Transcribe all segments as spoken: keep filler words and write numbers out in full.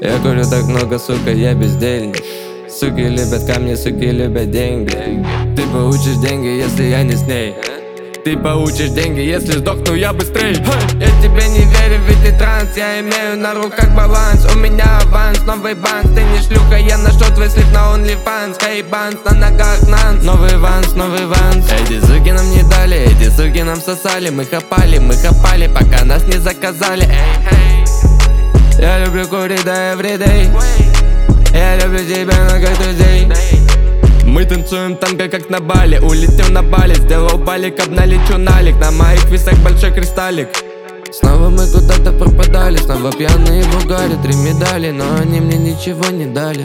Я курю так много, сука, я бездельник. Суки любят камни, суки любят деньги. Ты получишь деньги, если я не с ней. Ты получишь деньги, если сдохну я быстрей. Я тебе не верю, ведь ты транс. Я имею на руках баланс. У меня аванс, новый банс. Ты не шлюха, я нашел твой слив на OnlyFans. Хей, банс, на ногах нанс. Новый ванс, новый ванс. Эти суки нам не дали, эти суки нам сосали. Мы хапали, мы хапали, пока нас не заказали. Эй, эй. Я люблю курить, да, everyday. Я люблю тебя, но как друзей. Мы танцуем танго, как на Бали. Улетел на Бали, сделал балик, обналечу налик. На моих весах большой кристаллик. Снова мы куда-то пропадали, снова пьяные в угаре. Три медали, но они мне ничего не дали.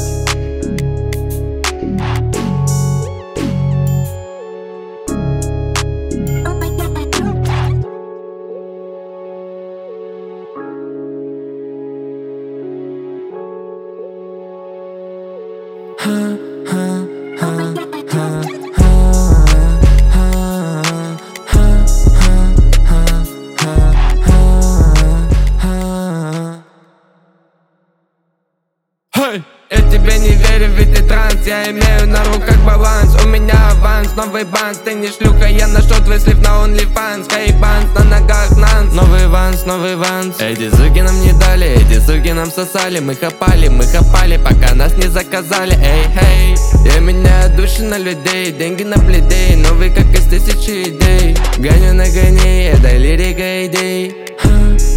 Я тебе не верю, ведь ты транс. Я имею на руках баланс. У меня аванс, новый банс. Ты не шлюха, я нашел твой слив на OnlyFans. Хей, банс, на ногах нанс. Новый ванс, новый ванс. Эти суки нам не дали, эти суки нам сосали. Мы хапали, мы хапали, пока нас не заказали. Эй, хей. Я меняю души на людей, деньги на пледей. Новый как из тысячи идей. Гоню на гоне, это лирика идей.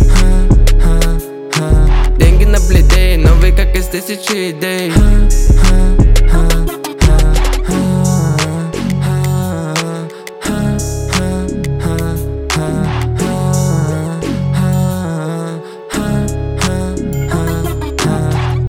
Деньги на пледей, новый как из тысячи идей.